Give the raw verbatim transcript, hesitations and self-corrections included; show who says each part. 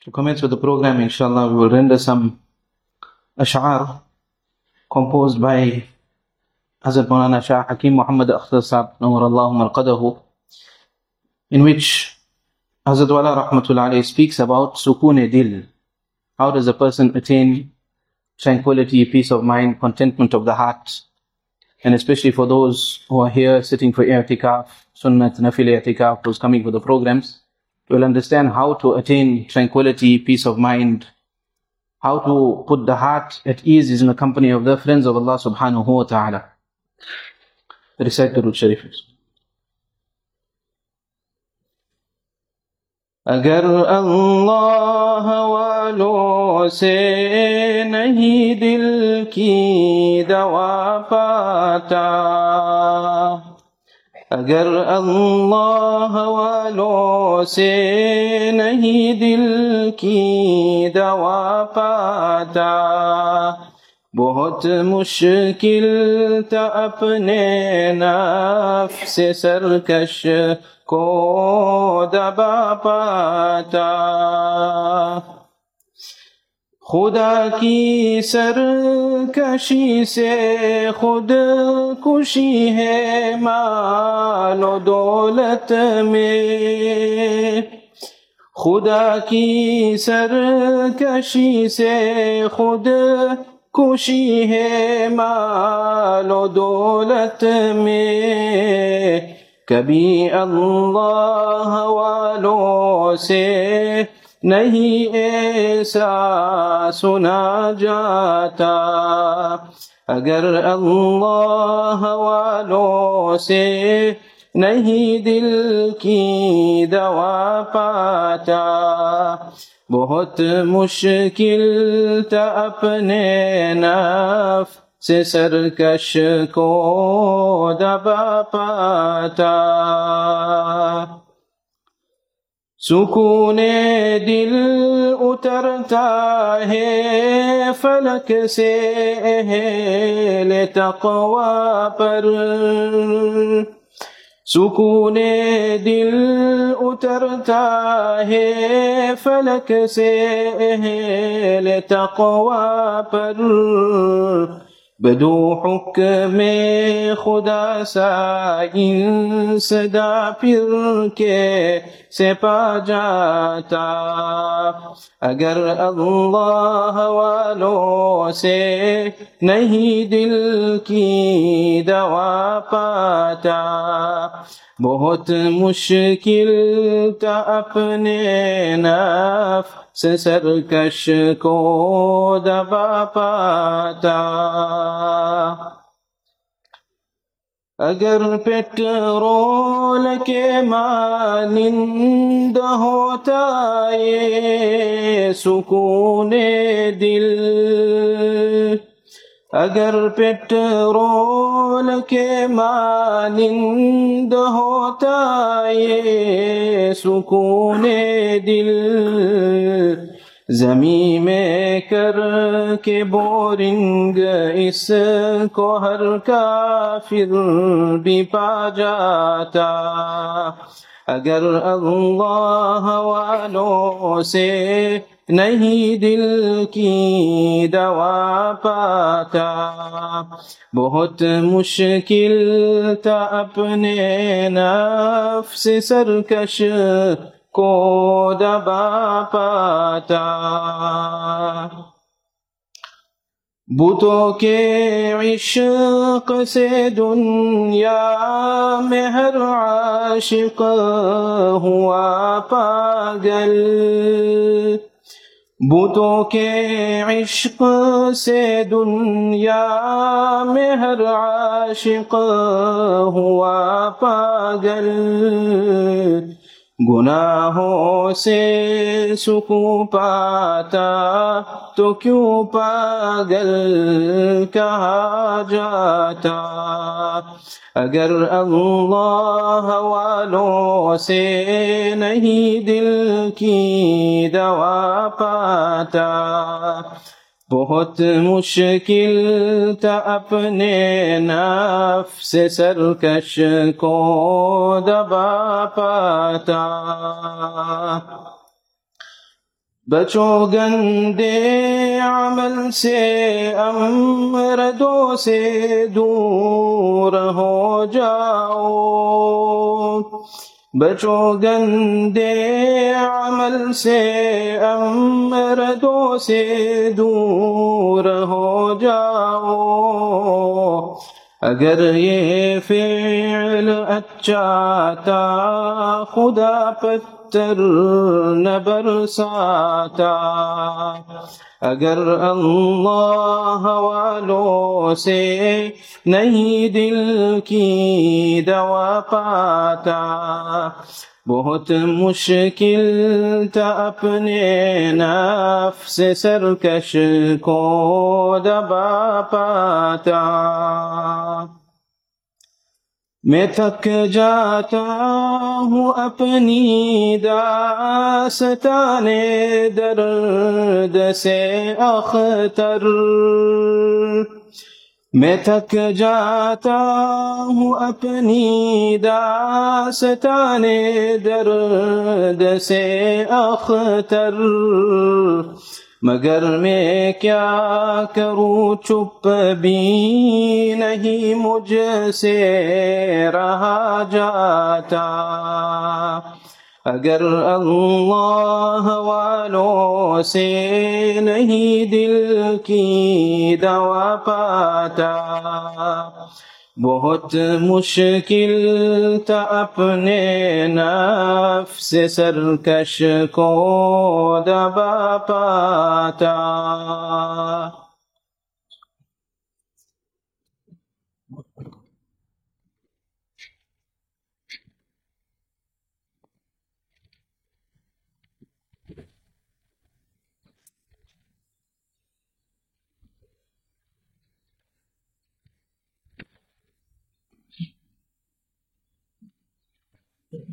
Speaker 1: To commence with the program, inshallah, we will render some ash'ar composed by Hazrat Maulana Shah Hakim Muhammad Akhtar Sahib, Nawar Allahu Marqadahu, in which Hazrat Wala Rahmatullah alayhi speaks about Sukun-e-Dil. How does a person attain tranquility, peace of mind, contentment of the heart? And especially for those who are here sitting for i'tikaf, sunnat, nafil i'tikaf, those coming for the programs, will understand how to attain tranquility, peace of mind, how to put the heart at ease is in the company of the friends of Allah subhanahu wa ta'ala. Recite the Durud Sharif. اگر اللہ والوں سے نہیں دل کی دوا پاتا، اگر اللہ والوں سے نہیں دل کی دوا پاتا، بہت مشکل تھا اپنے نفس سرکش کو دبا پاتا۔ خدا کی سرکشی سے خود کشی ہے مال و دولت میں، خدا کی سرکشی سے خود کشی ہے مال و دولت میں، کبھی اللہ والوں سے نہیں ایسا سنا جاتا، اگر اللہ والوں سے نہیں دل کی دوا پاتا، بہت مشکل تھا اپنے نفس سے سرکش کو دبا پاتا۔ سکون دل اترتا ہے فلک سے اہل تقوی پر، سکون دل اترتا ہے فلک سے اہل تقوی پر، بدو حکم خدا سائن صدا پھر کے سے پا جاتا، اگر اللہ والوں سے نہیں دل کی دوا پاتا، بہت مشکل تھا اپنے نفس سرکش کو دبا پاتا۔ اگر پیٹرول کے مانند ہوتا یہ سکون دل، اگر پیٹرول کے مانند ہوتا یہ سکون دل، زمین میں کر کے بورنگ اس کو ہر کافر بھی پا جاتا، اگر اللہ والوں سے نہیں دل کی دوا پاتا، بہت مشکل تھا اپنے نفس سرکش کو دبا پاتا۔ بتوں کے عشق سے دنیا میں ہر عاشق ہوا پاگل، بتوں کے عشق سے دنیا میں ہر عاشق ہوا پاگل، گناہوں سے سکون پاتا تو کیوں پاگل کہا جاتا، اگر اللہ والوں سے نہیں دل کی دوا پاتا، بہت مشکل تھا اپنے نفس سرکش کو دبا پاتا۔ بچو گندے عمل سے امردوں سے دور ہو جاؤ، بچو گندے عمل سے امردوں سے دور ہو جاؤ، اگر یہ فعل اچھا تھا خدا پتھر نہ برساتا، اگر اللہ والوں سے نہیں دل کی دوا پاتا، بہت مشکل تھا اپنے نفس سرکش کو دبا پاتا۔ میں تھک جاتا ہوں اپنی داستان درد سے اختر، میں تھک جاتا ہوں اپنی داستان درد سے اختر، مگر میں کیا کروں چپ بھی نہیں مجھ سے رہا جاتا، اگر اللہ والوں سے نہیں دل کی دوا پاتا، بہت مشکل تھا اپنے نفس سرکش کو دبا پاتا۔